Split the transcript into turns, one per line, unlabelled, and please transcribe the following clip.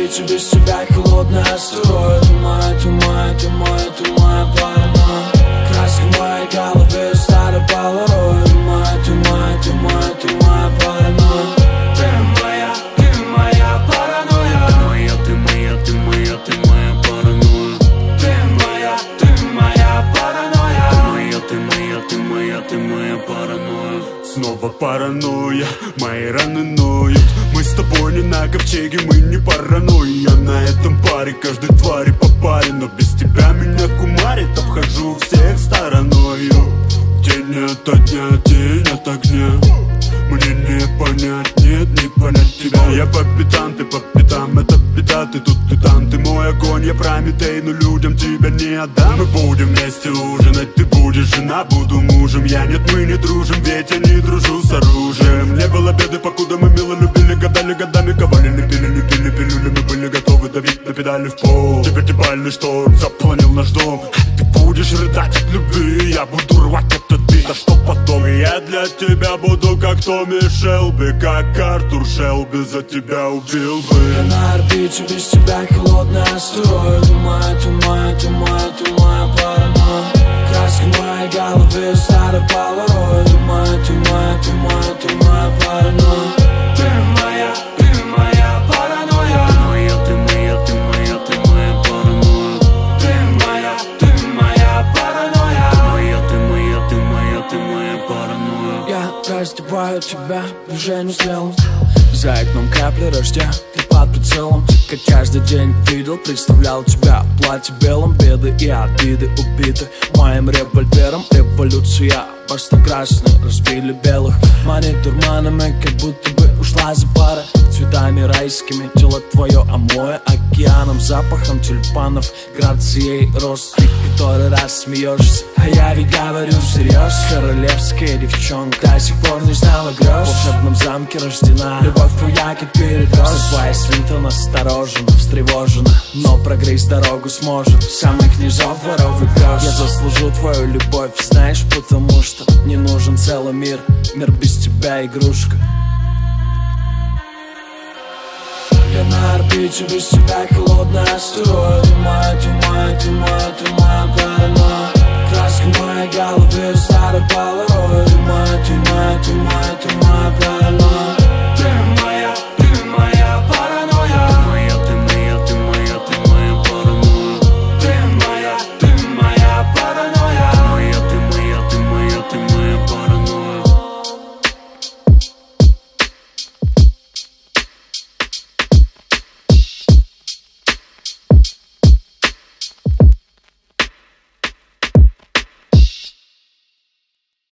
орбите, без тебя холодный астероид. Ты моя, ты моя, ты моя, ты моя паранойя. Краски в моей голове старый полароид. Ты моя, ты моя, ты моя, ты моя паранойя. Ты моя, ты моя паранойя.
Ты моя, ты моя, ты моя, ты моя паранойя.
Ты моя, ты моя паранойя.
Ты моя, ты моя, ты моя, ты моя паранойя. Снова паранойя, мои раны ноют. Мы с тобой не на ковчеге, мы не паранойя. Я на этом паре, каждой твари по паре. Но без тебя меня кумарит, обхожу всех стороною. Тень ото дня, тень от огня. Мне не понять, нет, не понять тебя. Я по пятам, ты по пятам, это беда. Ты тут, ты там, ты мой огонь, я Прометей. Но людям тебя не отдам. Мы будем вместе ужинать, ты будешь жена, буду мужем. Я нет, мы не дружим, ведь я не дружу с оружием. Не было беды, покуда мы мило любили, гадали годами, ковали, лепили пилюли. Мы были готовы давить на педали в пол. Теперь типальный шторм заполонил наш дом. Ты будешь рыдать от любви, я буду рвать этот бит. А что потом? Я для тебя буду как Томми Шелби, как Артур Шелби за тебя убил бы.
Я на орбите, без тебя холодный астероид. Ты моя, ты моя, ты моя, ты моя паранойя. Краски в моей голове старый полароид. Ты моя, ты моя, ты моя, ты моя паранойя. Ты моя, ты моя паранойя.
Ты моя, ты моя, ты моя, ты моя паранойя.
Ты моя, ты моя паранойя.
Ты моя, ты моя, ты моя, ты моя паранойя.
Я раздеваю тебя движением смелым. За окном капли дождя, ты под прицелом. Как каждый день видел, представлял тебя в платье белом. Беды и обиды убиты моим револьвером. Революция, башта красная, разбили белых. Манит дурманами, как будто бы ушла за парой. Цветами райскими, тело твое омоя океаном, запахом тюльпанов, грацией рост. Ты который раз смеешься, а я ведь говорю всерьез. Королевская девчонка до сих пор не знала грез. В волшебном замке рождена любовь твоя, как перекрёст. Твоя свита насторожена, встревожена, но прогрызть дорогу сможет самых низов воров и грез. Я заслужу твою любовь, знаешь, потому что не нужен целый мир. Мир без тебя игрушка. Я на орбите, без тебя холодный астероид. Ты моя, ты моя, ты моя, ты моя паранойя. Краски в моей голове старый полароид. Ты моя, ты моя, ты моя, ты моя паранойя.